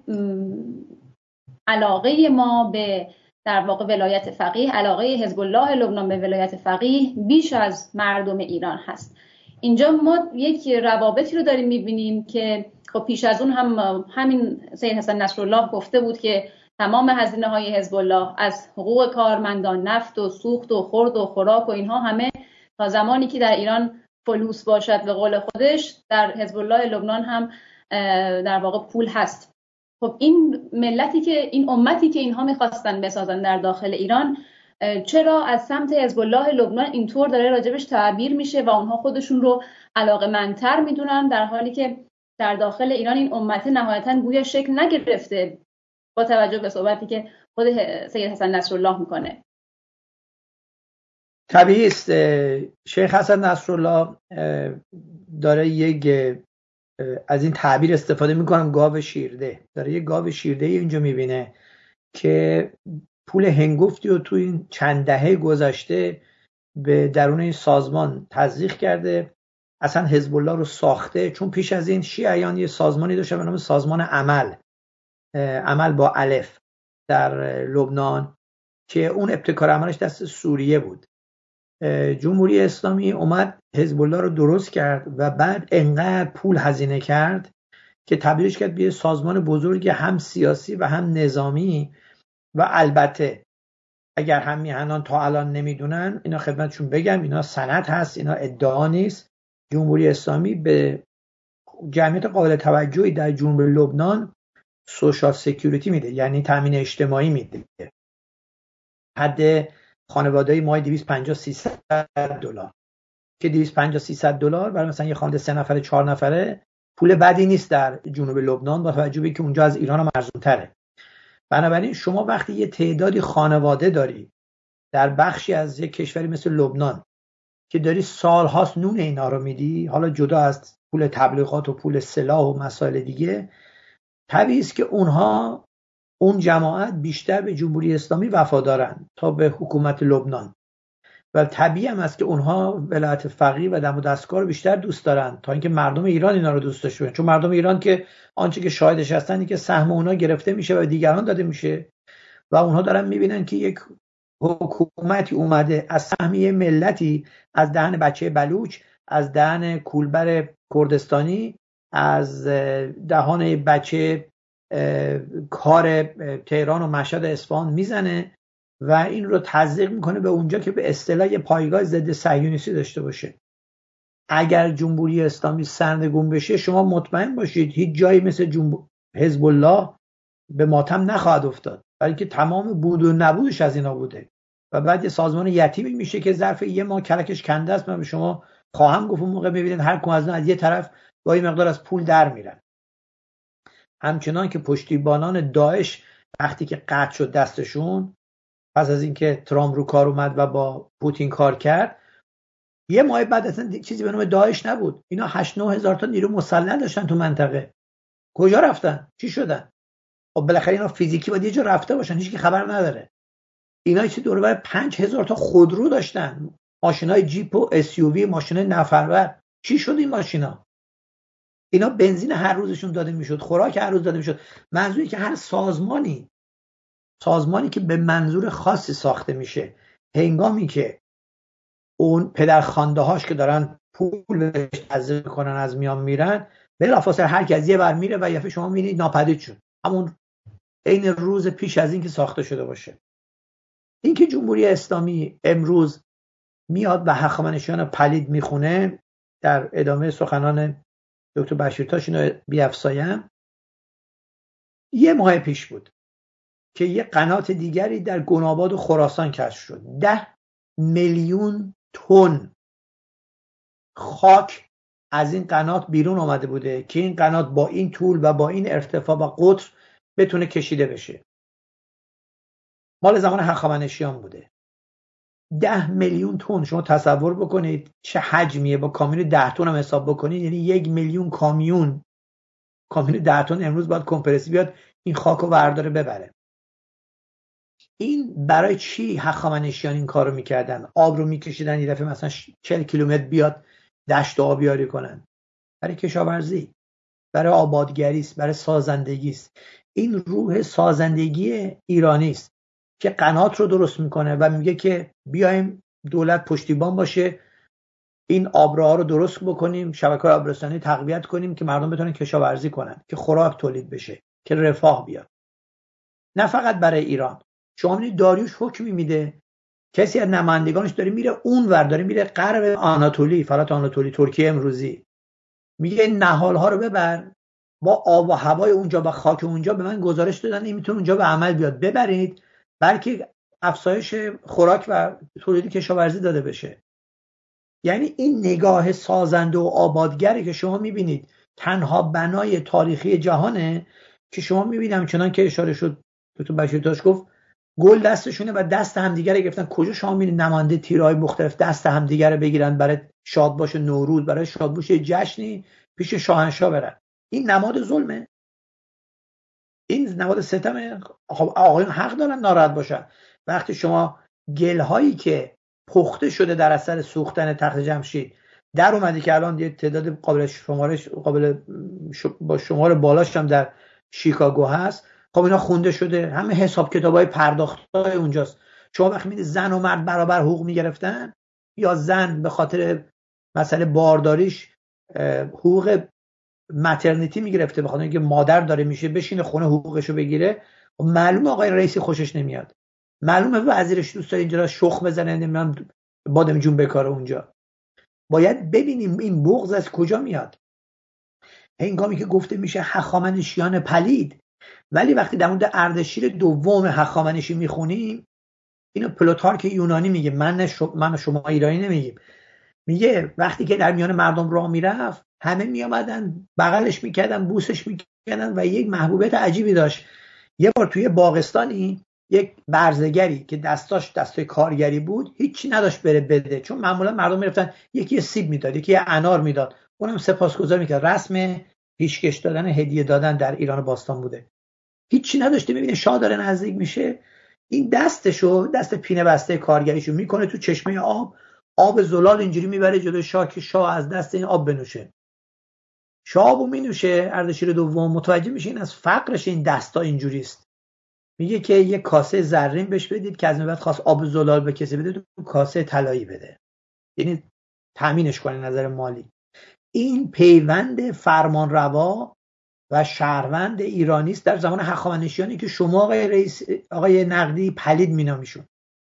علاقه ما به در واقع ولایت فقیه، علاقه حزب الله لبنان به ولایت فقیه بیش از مردم ایران هست. اینجا ما یک روابطی رو داریم می‌بینیم که خب پیش از اون هم همین سید حسن نصرالله گفته بود که تمام هزینه‌های حزب الله از حقوق کارمندان، نفت و سوخت و خورد و خوراک و اینها همه تا زمانی که در ایران فلوس باشد به قول خودش در حزب الله لبنان هم در واقع پول هست. خب این ملتی که این امتی که اینها می‌خواستن بسازن در داخل ایران، چرا از سمت حزب الله لبنان اینطور داره راجبش تعبیر میشه و اونها خودشون رو علاقه‌مندتر میدونن، در حالی که در داخل ایران این امت نهایتاً گویا شکل نگرفته با توجه به صحبتی که خود سید حسن نصرالله میکنه؟ طبیعی است. شیخ حسن نصرالله داره یک از این تعبیر استفاده میکنم، گاو شیرده. داره یک گاو شیرده اینجا میبینه که پول هنگفتی رو تو این چند دهه گذشته به درون این سازمان تزریق کرده، اصلا حزب الله رو ساخته. چون پیش از این شیعیان یه سازمانی داشتن به نام سازمان عمل، عمل با الف در لبنان که اون ابتکار عملش دست سوریه بود. جمهوری اسلامی اومد حزب الله رو درست کرد و بعد انقدر پول هزینه کرد که تبدیلش کرد به سازمان بزرگی هم سیاسی و هم نظامی. و البته اگر هم میهنان تا الان نمیدونن، اینا خدمتشون بگم، اینا سند هست، اینا ادعا نیست. جمهوری اسلامی به جمعیت قابل توجهی در جنوب لبنان سوشال سکیوریتی میده، یعنی تامین اجتماعی میده. حد خانواده‌ای ماهی دویست و پنجاه تا سیصد دلار که دویست و پنجاه تا سیصد دلار برای مثلا یه خانواده سه نفره چهار نفره پول بدی نیست در جنوب لبنان، با توجه به اینکه اونجا از ایران هم ارزان‌تره. بنابراین شما وقتی یه تعدادی خانواده داری در بخشی از یک کشوری مثل لبنان که داری سالهاست نون اینا رو میدی، حالا جدا از پول تبلیغات و پول سلاح و مسائل دیگه، طبیعی است که اونها اون جماعت بیشتر به جمهوری اسلامی وفادارن تا به حکومت لبنان و طبیعی هم است که اونها ولایت فقیه و دم و دستگاه رو بیشتر دوست دارن تا اینکه مردم ایران اینا رو دوست داشته باشن. چون مردم ایران که آنچه که شاهدش هستن اینه که سهم اونا گرفته میشه و دیگران داده میشه و اونها دارن میبینن که یک حکومتی اومده از سهمیه ملتی، از دهن بچه بلوچ، از دهن کولبر کردستانی، از دهان بچه کار تهران و مشهد اصفهان میزنه و این رو تزریق میکنه به اونجا که به اصطلاح پایگاه ضد صهیونیستی داشته باشه. اگر جمهوری اسلامی سرنگون بشه، شما مطمئن باشید هیچ جایی مثل جمهور... حزب الله به ماتم نخواهد افتاد، برای که تمام بود و نبودش از اینا بوده و بعد یه سازمان یتیمی میشه که ظرف یه ماه کلکش کنده است. من به شما خواهم گفت اون موقع ببینید هر کدوم از از یه طرف با این مقدار از پول در میرن. همچنان که پشتیبانان داعش وقتی که قطع شد دستشون، پس از اینکه ترامپ رو کار اومد و با پوتین کار کرد، یه ماه بعد اصلا چیزی به نام داعش نبود. اینا هشت نه هزار تا نیرو مسلح داشتن تو منطقه. کجا رفتن؟ چی شدن؟ خب بالاخره اینا فیزیکی باید یه جا رفته باشن، هیچ کی خبر نداره. اینا چه دور و بر پنج هزار تا خودرو داشتن، ماشینای جیپ و اس یو وی، ماشینای نفربر. چی شد این ماشینا؟ اینا بنزین هر روزشون داده میشد، خوراک هر روز داده میشد. منظوری که هر سازمانی سازمانی که به منظور خاصی ساخته میشه، هنگامی که اون پدرخوانده هاش که دارن پول بهش تزریق میکنن از میان میرن، بلافاصله هر کی از یه بر میره و یفه شما میبینید ناپدید شد، همون عین روز پیش از این که ساخته شده باشه. اینکه جمهوری اسلامی امروز میاد و هخامنشیان پلید میخونه، در ادامه سخنان دکتر بشیرتاش اینو بیفزایم، یه ماه پیش بود که یه قنات دیگری در گناباد و خراسان کشف شد. ده میلیون تن خاک از این قنات بیرون آمده بوده که این قنات با این طول و با این ارتفاع و قطر بتونه کشیده بشه. مال زمان هخامنشیان بوده. ده میلیون تن. شما تصور بکنید چه حجمیه. با کامیون ده تن هم حساب بکنید یعنی یک میلیون کامیون کامیون ده تن امروز باید کمپرسی بیاد این خاک رو برداره ببره. این برای چی هخامنشیان این کارو میکردن؟ آب رو میکشیدن یه دفعه مثلا چهل کیلومتر بیاد دشت و آبیاری کنن. برای کشاورزی، برای آبادگری است، برای سازندگی است. این روح سازندگی ایرانی است که قنات رو درست میکنه و میگه که بیایم دولت پشتیبان باشه، این آبراها رو درست بکنیم، شبکه‌های آبرسانی تقویت کنیم که مردم بتونن کشاورزی کنن، که خوراک تولید بشه، که رفاه بیاد. نه فقط برای ایران. شما می‌بینید داریوش حکمی میده، کسی از نمایندگانش داره میره اون ور، داره میره غرب آناتولی، فلات آناتولی، ترکیه امروزی، میگه نهال‌ها رو ببر، با آب و هوای اونجا و خاک اونجا به من گزارش دادن این میتونه اونجا به عمل بیاد، ببرید بلکه افزایش خوراک و تولید کشاورزی داده بشه. یعنی این نگاه سازنده و آبادگری که شما میبینید تنها بنای تاریخی جهانه، که شما میبینم چنان که اشاره شد دکتر بشیرتاش گفت گل دستشونه و دست همدیگه رو گرفتن. کجا شما میبینید نماینده تیرهای مختلف دست همدیگه رو بگیرن برای شادباش نوروز، برای شادباش جشنی پیش شاهنشاه برن؟ این نماد ظلمه، این نماد ستمه. خب آقایون حق دارن ناراحت باشن وقتی شما گلهایی که پخته شده در اثر سوختن تخت جمشید در اومده که الان یه تعداد قابل شمارش قابل با شمار بالاش هم در شیکاگو هست، خب اینا خونده شده، همه حساب کتابای پرداختای اونجاست. شما وقتی می‌بینید زن و مرد برابر حقوق میگرفتن، یا زن به خاطر مسئله بارداریش حقوق ماترنیتی میگرفته، به خاطر اینکه مادر داره میشه بشینه خونه حقوقشو بگیره، و معلومه آقای رئیسی خوشش نمیاد، معلومه وزیرش دوست داره اینجا شخ بزنه، نمیدونم بادم جون بکاره اونجا. باید ببینیم این بغض از کجا میاد. هنگامی که گفته میشه هخامنشیان پلید، ولی وقتی در مورد اردشیر دوم هخامنشی میخونیم، اینو پلوتارک یونانی میگه، من شما من شما ایرانی نمیگیم، میگه وقتی که در میان مردم راه میرفت همه میامدن بغلش میکردن، بوسش میکردن و یک محبوبیت عجیبی داشت. یه بار توی باغستانی یک برزگری که دستاش دستای کارگری بود هیچی نداشت بره بده، چون معمولا مردم میرفتن یکی سیب میداد، یکی انار میداد، اونم سپاسگزار میکرد. رسم پیشکش دادن، هدیه دادن در ایران باستان بوده. هیچی نداشته، میبینه شاه داره نزدیک میشه، این دستشو دست پینه بسته کارگریشو میکنه تو چشمه آب، آب زلال اینجوری میبره جلوی شاه که شاه از دست این آب بنوشه. شاه آبو مینوشه، اردشیر دوم متوجه میشه این از فقرش این دستا اینجوریست، میگه که یه کاسه زرین بهش بدید که از این بعد خواست آب زلال به کسی بده تو کاسه طلایی بده، یعنی تامینش کنه نظر مالی. این پیوند فرمانروا و شهروند ایرانی است در زمان هخامنشیانی که شما آقای رئیس آقای نقدی پلید مینامیشون.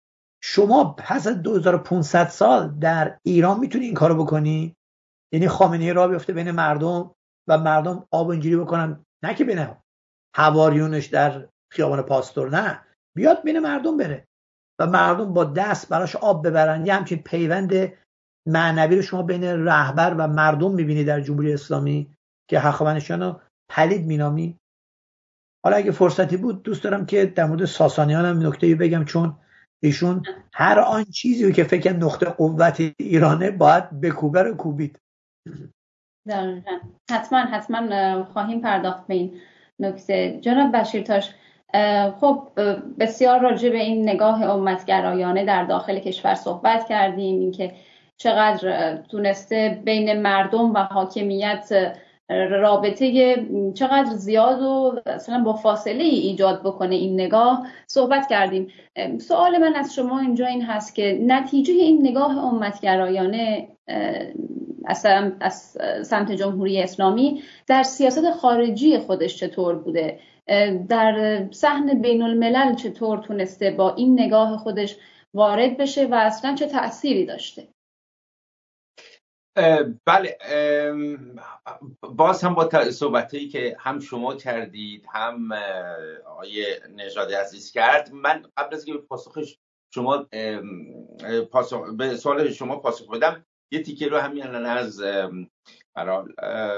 شما پس از دو هزار و پانصد سال در ایران میتونی این کارو بکنی؟ یعنی خامنه‌ای راه بیفته بین مردم و مردم آب اینجوری بکنن، نه که بین حواریونش در خیابان پاستور، نه، بیاد بین مردم بره و مردم با دست براش آب ببرن. یه همچین پیوند معنوی رو شما بین رهبر و مردم میبینی در جمهوری اسلامی که هخامنشیانو پلید مینامی. حالا اگه فرصتی بود دوست دارم که در مورد ساسانیان هم نکته‌ای بگم، چون ایشون هر آن چیزی که فکر نقطه قوت ایرانه باید بکوبه رو کوبید. دقیقاً. حتما حتما خواهیم پرداخت به این نکته. جناب بشیرتاش، خب بسیار راجع به این نگاه امتگرایانه در داخل کشور صحبت کردیم، اینکه چقدر تونسته بین مردم و حاکمیت رابطه چقدر زیاد و اصلا با فاصله ای ایجاد بکنه این نگاه صحبت کردیم. سوال من از شما اینجا این هست که نتیجه این نگاه امتگرایانه از سمت جمهوری اسلامی در سیاست خارجی خودش چطور بوده، در صحن بین الملل چطور تونسته با این نگاه خودش وارد بشه و اصلا چه تأثیری داشته؟ بله، باز هم با صحبتایی که هم شما کردید هم آقای نژاد عزیز کرد، من قبل از که به پاسخش شما پاسخ به سوال شما پاسخ بدم یه تیکه رو همین الان از برای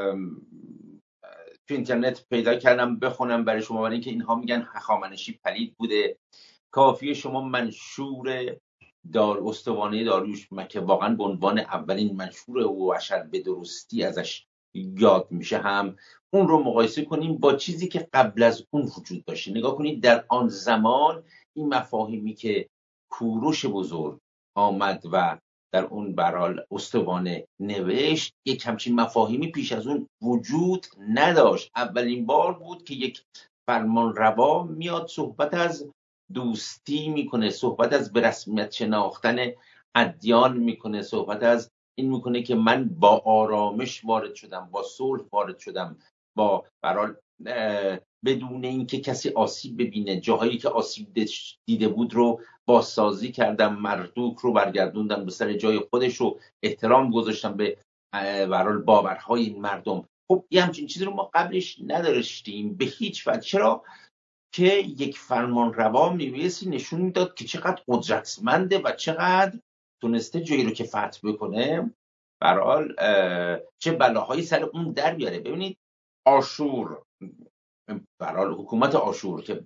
تو اینترنت پیدا کردم بخونم برای شما، برای اینکه اینها میگن هخامنشی پلید بوده. کافیه شما منشور دار استوانه داریوش که واقعا به عنوان اولین منشور او اثر به درستی ازش یاد میشه هم اون رو مقایسه کنیم با چیزی که قبل از اون وجود داشته. نگاه کنید در آن زمان این مفاهیمی که کوروش بزرگ آمد و در اون برال استوانه نوشت، یک همچین مفاهیمی پیش از اون وجود نداشت. اولین بار بود که یک فرمان روا میاد صحبت از دوستی میکنه، صحبت از به رسمیت شناختن ادیان میکنه، صحبت از این میکنه که من با آرامش وارد شدم، با صلح وارد شدم، با برال بدون اینکه کسی آسیب ببینه، جاهایی که آسیب دیده بود رو بازسازی کردم، مردوک رو برگردوندم به سر جای خودش رو احترام گذاشتم به برال باورهای این مردم. خب یه همچین چیزی رو ما قبلش نداشتیم به هیچ وجه. چرا؟ که یک فرمان روا میبایستی نشون میداد که چقدر قدرتمنده و چقدر تونسته جایی رو که فتح بکنه برحال چه بلاهایی سر اون در بیاره. ببینید آشور، برحال حکومت آشور که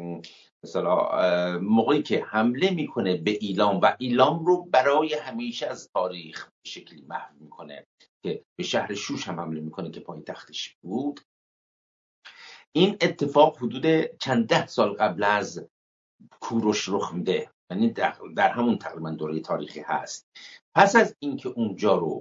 مثلا موقعی که حمله میکنه به ایلام و ایلام رو برای همیشه از تاریخ به شکلی محو میکنه، که به شهر شوش هم حمله میکنه که پایتختش بود، این اتفاق حدود چند ده سال قبل از کوروش رخ میده، یعنی در همون تقریبا دوره تاریخی هست. پس از اینکه اونجا رو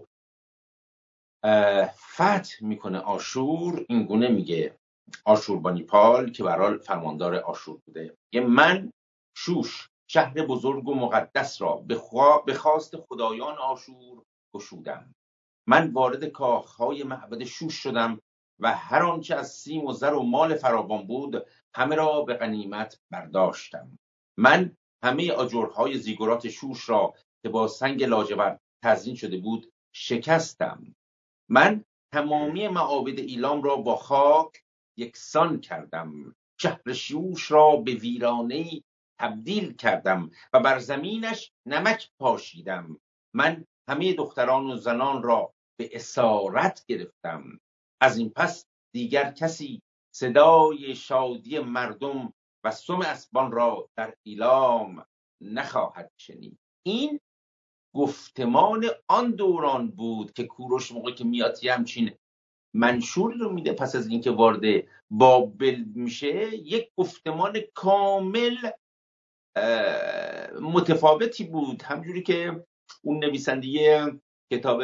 فتح میکنه آشور، این گونه میگه آشوربانیپال که برای فرماندار آشور بوده، یه من شوش شهر بزرگ و مقدس را به خواست خدایان آشور گشودم. من وارد کاخهای معبد شوش شدم و هر آنچه از سیم و زر و مال فراوان بود همه را به غنیمت برداشتم. من همه آجرهای زیگورات شوش را که با سنگ لاجورد تزیین شده بود شکستم. من تمامی معابد ایلام را با خاک یکسان کردم. شهر شوش را به ویرانه‌ای تبدیل کردم و بر زمینش نمک پاشیدم. من همه دختران و زنان را به اسارت گرفتم. از این پس دیگر کسی صدای شادی مردم و سم اسبان را در ایلام نخواهد شنید. این گفتمان آن دوران بود که کوروش موقعی که میاد یه همچین منشوری رو میده پس از اینکه وارد بابل میشه، یک گفتمان کامل متفاوتی بود. همجوری که اون نویسنده کتاب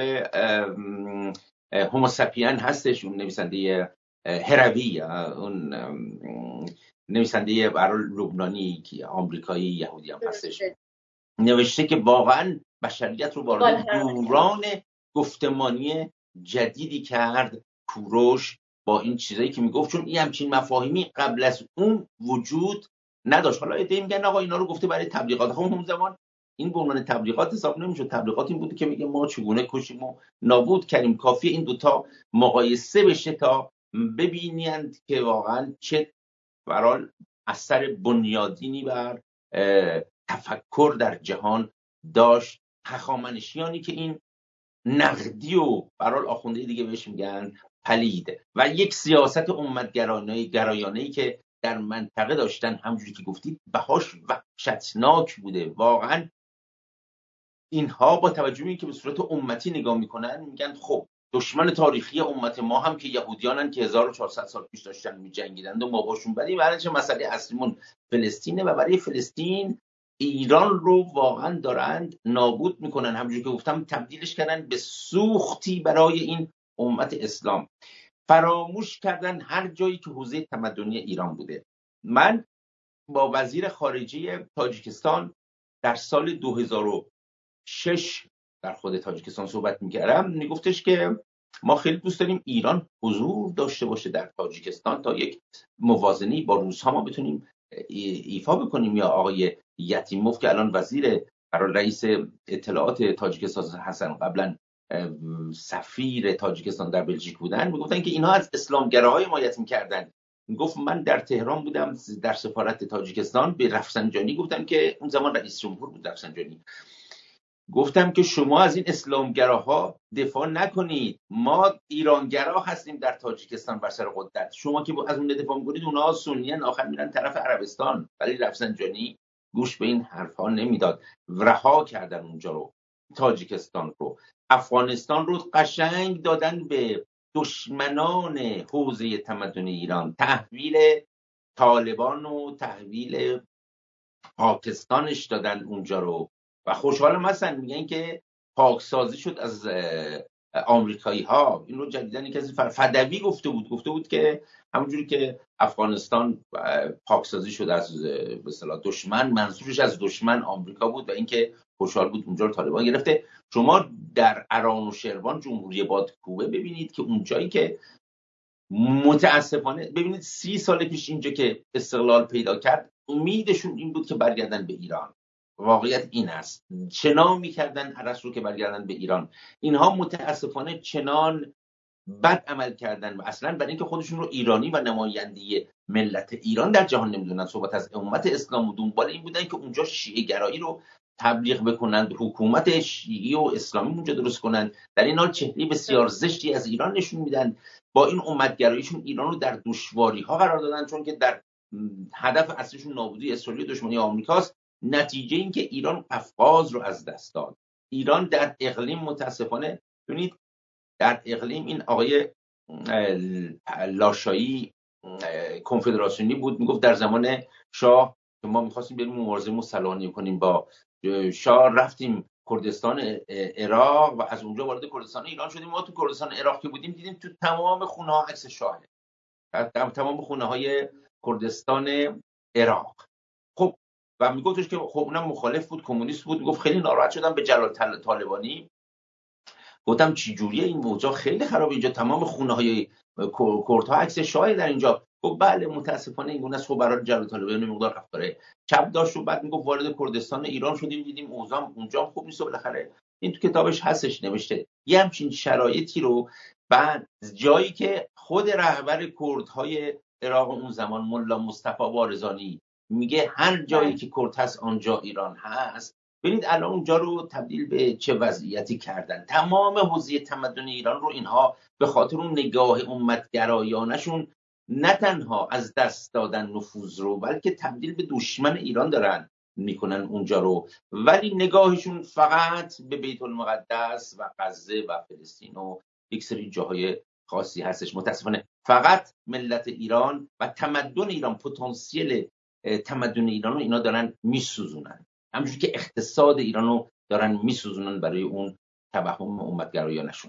هوموساپین هستش، اون نویسنده هروی، اون نویسنده برای لبنانی که آمریکایی یهودی هم هستش، نوشته که واقعا بشریت رو وارد دوران گفتمانی جدیدی کرد کوروش با این چیزایی که میگفت، چون این همچین مفاهیمی قبل از اون وجود نداشت. حالا ایده میگن آقا اینا رو گفته برای تبلیغات. خب اون زمان این به عنوان تبلیغات حساب نمیشد. تبلیغات این بود که میگه ما چگونه کشیم و نابود کردیم. کافیه این دوتا مقایسه بشه تا ببینید که واقعا چه برای اثر بنیادینی بر تفکر در جهان داشت. هخامنشیانی که این نقدی و برای آخونده دیگه بهش میگن پلید و یک سیاست امتگرایانه‌ای گرایانه‌ای که در منطقه داشتن، همونجوری که گفتید بهاش وحشتناک بوده. واقعا اینها با توجه به اینکه به صورت امتی نگاه میکنن میگن خب دشمن تاریخی امت ما هم که یهودیانن که هزار و چهارصد سال پیش داشتن میجنگیدند و ما باشون بدیم. برای چه مسئله اصلیمون فلسطینه و برای فلسطین ایران رو واقعا دارند نابود میکنن. همونجوری که گفتم تبدیلش کردن به سوختی برای این امت اسلام. فراموش کردن هر جایی که حوزه تمدنی ایران بوده. من با وزیر خارجه تاجیکستان در سال دو هزار و شش در خود تاجیکستان صحبت میکردم، میگفتش که ما خیلی دوست داریم ایران حضور داشته باشه در تاجیکستان تا یک موازنه‌ای با روس‌ها ما بتونیم ایفا بکنیم. یا آقای یتیموف که الان وزیر رئیس اطلاعات تاجیکستان هستن، قبلا سفیر تاجیکستان در بلژیک بودن، میگفتن که اینها از اسلامگراهای حمایت میکردن. گفت من در تهران بودم در سفارت تاجیکستان، به رفسنجانی گفتم که اون زمان رئیس جمهور بود رفسنجانی، گفتم که شما از این اسلامگراها دفاع نکنید، ما ایرانگرا هستیم در تاجیکستان بر سر قدرت، شما که از اون دفاع میکنید اونها سنیان آخر میرن طرف عربستان. ولی رفسنجانی گوش به این حرفها نمیداد، رها کردن اونجا رو، تاجیکستان رو. افغانستان رو قشنگ دادن به دشمنان حوزه تمدن ایران، تحویل طالبان و تحویل پاکستانش دادن اونجا رو و خوشحالم هستن، میگن که پاکسازی شد از آمریکایی ها. این رو جدیدن کسی فدوی گفته بود گفته بود که همونجوری که افغانستان پاکسازی شد از به اصطلاح دشمن، منظورش از دشمن آمریکا بود و اینکه خوشحال بود اونجا رو طالبان گرفته. شما در اران و شروان جمهوری بادکوبه ببینید که اونجایی که متاسفانه ببینید سی سال پیش اینجا که استقلال پیدا کرد امیدشون این بود که برگردن به ایران. واقعیت این است، چنان میکردن عرس رو که برگردن به ایران. اینها متاسفانه چنان بد عمل کردن و اصلا برای اینکه خودشون رو ایرانی و نمایندگی ملت ایران در جهان نمیدونن، صحبت از امت اسلام و دنبال این بودن که اونجا شیعه گرایی رو تبلیغ بکنند، حکومت شیعی و اسلامی اونجا درست کنند. در این حال چهره بسیار زشتی از ایران نشون میدن. با این امتگراییشون ایران رو در دشواری ها قرار دادن، چون که در هدف اصلیشون نابودی اسرائیل و دشمنی آمریکاست. نتیجه این که ایران قفقاز رو از دست داد. ایران در اقلیم متاسفانه ببینید در اقلیم این آقای لاشایی کنفدراسیونی بود، میگفت در زمان شاه که ما میخواستیم بریم مبارزه مسلحانه کنیم با شاه، رفتیم کردستان عراق و از اونجا وارد کردستان ایران شدیم. ما تو کردستان عراق که بودیم دیدیم تو تمام خونه ها عکس شاهه، تمام خونه های کردستان عراق. خب و میگفتش که خب اونم مخالف بود، کمونیست بود. میگفت خیلی ناراحت شدم به جلال طالبانی، گفتم چی جوریه این موضوع، خیلی خرابه اینجا، تمام خونه های کردها عکس شاه در اینجا. گفت بله متاسفانه این گونه است. خب برای جلال طالبانی مقدار رفتاره چپ داشت و بعد میگفت وارد کردستان ایران شدیم دیدیم اوضاع اونجا خوب نیست و بالاخره این تو کتابش هستش نوشته یه همچین شرایطی رو. بعد جایی که خود رهبر کردهای عراق اون زمان ملا مصطفی بارزانی میگه هر جایی که کرد هست آنجا ایران هست. ببینید الان اونجا رو تبدیل به چه وضعیتی کردن. تمام حوزه تمدن ایران رو اینها به خاطر اون نگاه امتگرایانشون نه تنها از دست دادن نفوذ رو، بلکه تبدیل به دشمن ایران دارن میکنن اونجا رو. ولی نگاهشون فقط به بیت المقدس و غزه و فلسطین و یک سری جاهای خاصی هستش. متاسفانه فقط ملت ایران و تمدن ایران، پتانسیل تمدن ایران رو اینا دارن میسوزونن، همونجوری که اقتصاد ایران رو دارن میسوزونن برای اون توهم امتگرایانشون.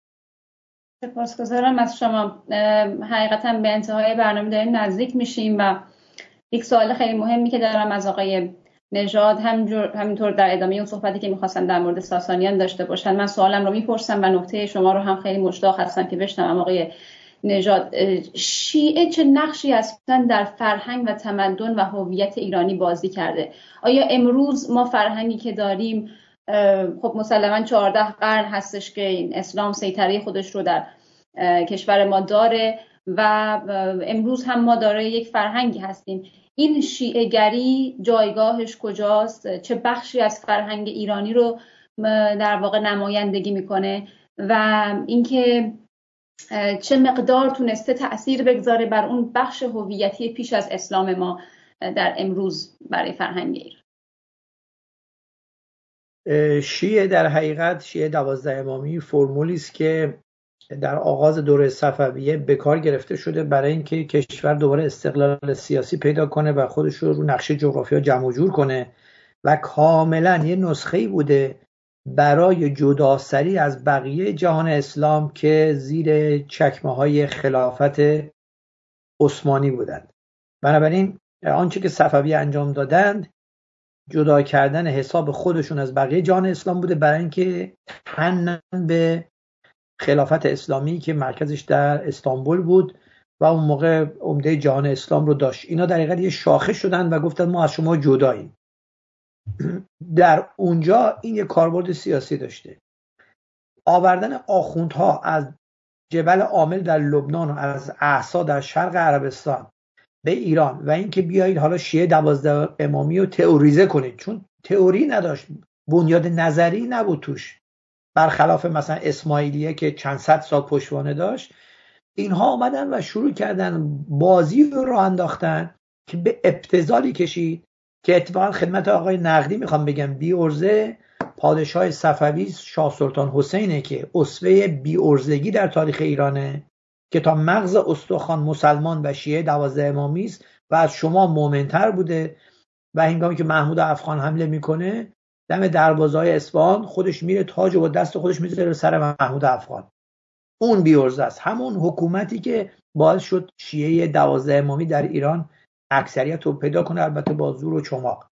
سپاسگزارم از شما. حقیقتا به انتهای برنامه داریم نزدیک میشیم و یک سوال خیلی مهمی که دارم از آقای نژاد، همینطور در ادامه اون صحبتی که میخواستم در مورد ساسانیان داشته باشن، من سوالم رو میپرسم و نکته شما رو هم خیلی مشتاق هستم که بشنوم. آقای نژاد، شیعه چه نقشی اصلا در فرهنگ و تمدن و هویت ایرانی بازی کرده؟ آیا امروز ما فرهنگی که داریم، خب مسلماً چهارده قرن هستش که این اسلام سیطره خودش رو در کشور ما داره و امروز هم ما داره یک فرهنگی هستیم. این شیعه گری جایگاهش کجاست؟ چه بخشی از فرهنگ ایرانی رو در واقع نمایندگی میکنه و اینکه چه مقدار تونسته تأثیر بگذاره بر اون بخش هویتی پیش از اسلام ما در امروز برای فرهنگ ایران؟ شیعه در حقیقت شیعه دوازده امامی فرمولی است که در آغاز دوره صفویه به کار گرفته شده برای اینکه کشور دوباره استقلال سیاسی پیدا کنه و خودش رو رو نقشه جغرافیا جمع جور کنه و کاملا یه نسخه‌ای بوده برای جداسری از بقیه جهان اسلام که زیر چکمه‌های خلافت عثمانی بودند. بنابراین آنچه که صفویه انجام دادند جدا کردن حساب خودشون از بقیه جهان اسلام بوده برای اینکه تن به خلافت اسلامی که مرکزش در استانبول بود و اون موقع عمده جهان اسلام رو داشت. اینا در حقیقت یه شاخه شدن و گفتن ما از شما جداییم. در اونجا این یه کاربرد سیاسی داشته. آوردن آخوندها از جبل عامل در لبنان و از احسا در شرق عربستان به ایران و اینکه بیایید حالا شیعه دوازده امامی رو تئوریزه کنید، چون تئوری نداشت، بنیاد نظری نبود توش، برخلاف مثلا اسماعیلیه که چند صد سال پشتوانه داشت. اینها آمدن و شروع کردن بازی رو راه انداختن که به ابتذالی کشید که اتفاقا خدمت آقای نقدی میخوام بگم بی ارزه پادشاه صفوی شاه سلطان حسینه که اسوه بی ارزگی در تاریخ ایرانه که تا مغز استخوان مسلمان و شیعه دوازده امامی است و از شما مومنتر بوده و هنگامی که محمود افغان حمله میکنه دم دروازه‌های اصفهان خودش میره تاج و با دست خودش میذاره سر محمود افغان. اون بی ارزه است، همون حکومتی که باعث شد شیعه دوازده امامی در ایران اکثریت رو پیدا کنه، البته با زور و چماق.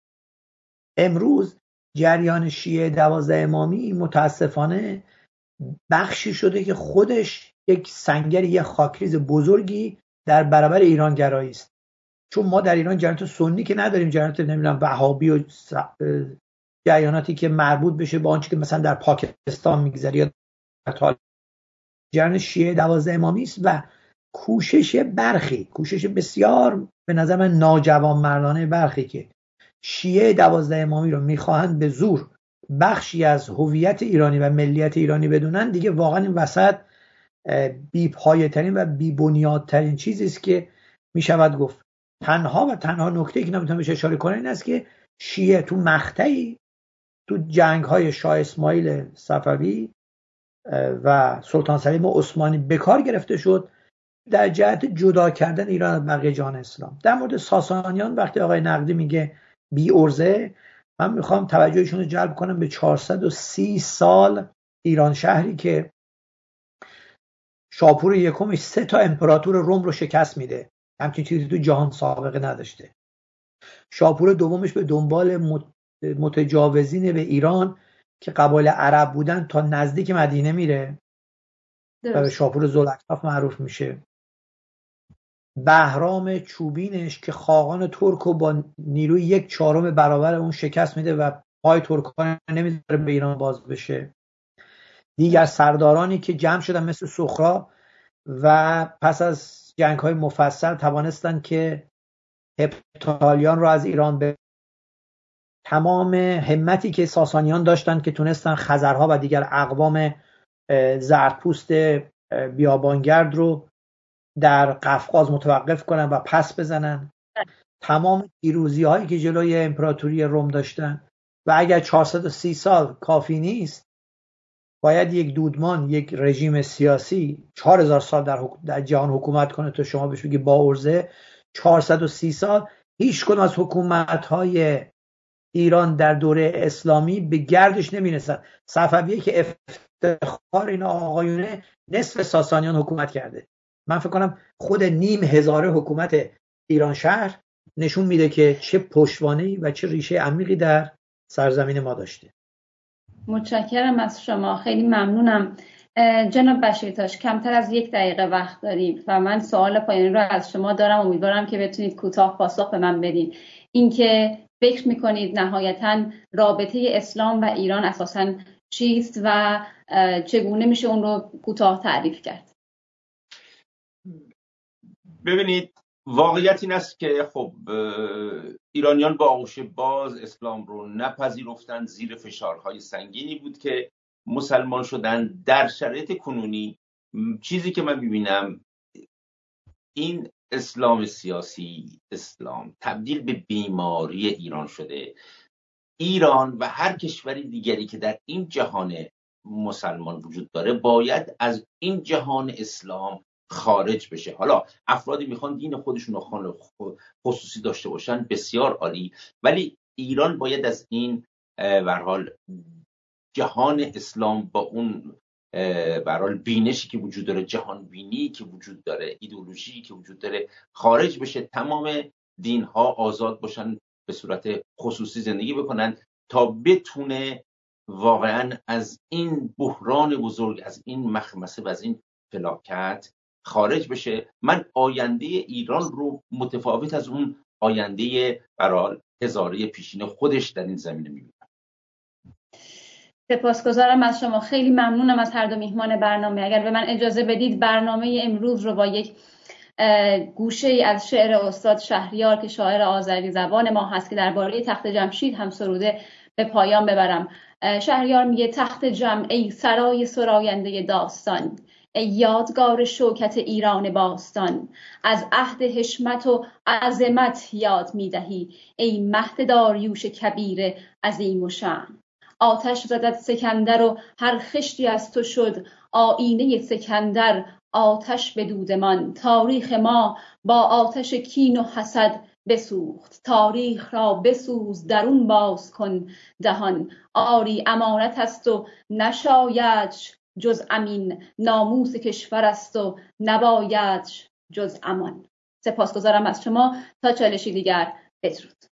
امروز جریان شیعه دوازده امامی متاسفانه بخشی شده که خودش یک سنگر، یک خاکریز بزرگی در برابر ایران گرایی است. چون ما در ایران جریانات سنی که نداریم، جریانات نمیدونم وهابی و جریاناتی که مربوط بشه با آنچه که مثلا در پاکستان میگذره یا در طالبان. جریان شیعه دوازده امامی است و کوشش برخی، کوشش بسیار به نظر من ناجوانمردانه برخی که شیعه دوازده امامی رو میخواهند به زور بخشی از هویت ایرانی و ملیت ایرانی بدونن، دیگه واقعا این وسط بی پایه ترین و بی بنیاد ترین چیزی است که میشود گفت. تنها و تنها نکته که نمیتونم بهش اشاره کنم این است که شیعه تو مقطعی تو جنگ های شاه اسماعیل صفوی و سلطان سلیم عثمانی به کار گرفته شد در جهت جدا کردن ایران از بقیه جهان اسلام. در مورد ساسانیان وقتی آقای نقدی میگه بی ارزه، من میخوام توجهشون رو جلب کنم به چهارصد و سی سال ایران شهری که شاپور یکمش سه تا امپراتور روم رو شکست میده، همچین چیزی تو جهان سابقه نداشته. شاپور دومش به دنبال متجاوزین به ایران که قبایل عرب بودن تا نزدیک مدینه میره و به شاپور ذوالأکتاف معروف میشه. بهرام چوبینش که خاقان ترک رو با نیروی یک چهارم برابر اون شکست میده و پای ترکان نمیذاره به ایران باز بشه. دیگر سردارانی که جمع شدن مثل سخرا و پس از جنگ های مفصل توانستن که هپتالیان رو از ایران به تمام همتی که ساسانیان داشتن که تونستن خزرها و دیگر اقوام زرتپوست بیابانگرد رو در قفقاز متوقف کنن و پس بزنن، تمام پیروزی هایی که جلوی امپراتوری روم داشتن. و اگر چهارصد و سی سال کافی نیست، باید یک دودمان، یک رژیم سیاسی چهار هزار سال در, حک... در جهان حکومت کنه تا شما بهش بگی با ارزه. چهارصد و سی سال هیچ کدوم از حکومت‌های ایران در دوره اسلامی به گردش نمی‌رسن. صفویه که افتخار این آقایونه نصف ساسانیان حکومت کرده. من فکر کنم خود نیم هزاره حکومت ایران شهر نشون میده که چه پشتوانه‌ای و چه ریشه عمیقی در سرزمین ما داشته. متشکرم از شما، خیلی ممنونم. جناب بشیرتاش، کمتر از یک دقیقه وقت داریم و من سوال پایانی رو از شما دارم، امیدوارم که بتونید کوتاه پاسخ به من بدین. اینکه فکر میکنید نهایتاً رابطه اسلام و ایران اساساً چیست و چگونه میشه اون رو کوتاه تعریف کرد؟ ببینید، واقعیت این است که خب ایرانیان با آغوش باز اسلام رو نپذیرفتند، زیر فشارهای سنگینی بود که مسلمان شدن. در شرایط کنونی چیزی که من میبینم این اسلام سیاسی، اسلام تبدیل به بیماری ایران شده. ایران و هر کشوری دیگری که در این جهان مسلمان وجود داره باید از این جهان اسلام خارج بشه. حالا افرادی میخوان دین خودشون رو خانه خصوصی داشته باشن، بسیار عالی، ولی ایران باید از این به هر حال جهان اسلام با اون به هر حال بینشی که وجود داره، جهان بینی که وجود داره، ایدئولوژی که وجود داره خارج بشه. تمام دین ها آزاد باشن، به صورت خصوصی زندگی بکنن تا بتونه واقعا از این بحران بزرگ، از این مخمسه و از این فلاکت خارج بشه. من آینده ایران رو متفاوت از اون آینده برای هزاره پیشین خودش در این زمینه میبینم. سپاسگزارم از شما، خیلی ممنونم از هر دو میهمان برنامه. اگر به من اجازه بدید برنامه امروز رو با یک گوشه ای از شعر استاد شهریار که شاعر آذری زبان ما هست که درباره تخت جمشید هم سروده به پایان ببرم. شهریار میگه: تخت جم ای سرای سراینده داستان، ای یادگار شوکت ایران باستان، از عهد حشمت و عظمت یاد میدهی، ای مهد داریوش کبیر عظیم و شأن. آتش زدت سکندر و هر خشتی از تو شد، آینه سکندر آتش به دودمان. تاریخ ما با آتش کین و حسد بسوخت، تاریخ را بسوز درون باز کن دهان. آری امانت است و نشاید جز امین، ناموس کشور است و نباید جز امان. سپاسگزارم از شما، تا چالشی دیگر بدرود.